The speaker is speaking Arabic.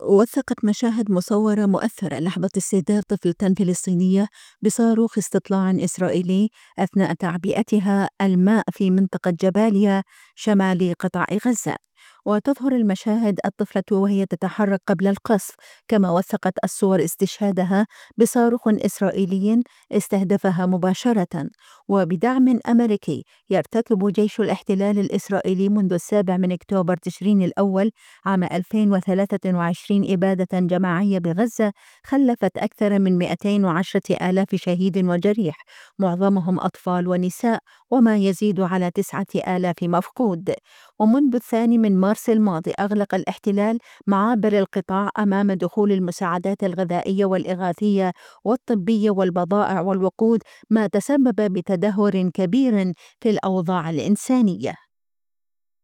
وثقت مشاهد مصورة مؤثرة لحظة استهداف طفلة فلسطينية بصاروخ استطلاع إسرائيلي أثناء تعبئتها الماء في منطقة جباليا شمال قطاع غزة. وتظهر المشاهد الطفلة وهي تتحرك قبل القصف، كما وثقت الصور استشهادها بصاروخ إسرائيلي استهدفها مباشرة. وبدعم أمريكي يرتكب جيش الاحتلال الإسرائيلي منذ 7 من أكتوبر تشرين الأول عام 2023 إبادة جماعية بغزة خلفت أكثر من 210 آلاف شهيد وجريح، معظمهم أطفال ونساء، وما يزيد على 9 آلاف مفقود. ومنذ 2 من مارس الماضي أغلق الاحتلال معابر القطاع أمام دخول المساعدات الغذائية والإغاثية والطبية والبضائع والوقود، ما تسبب بتدهور كبير في الأوضاع الإنسانية.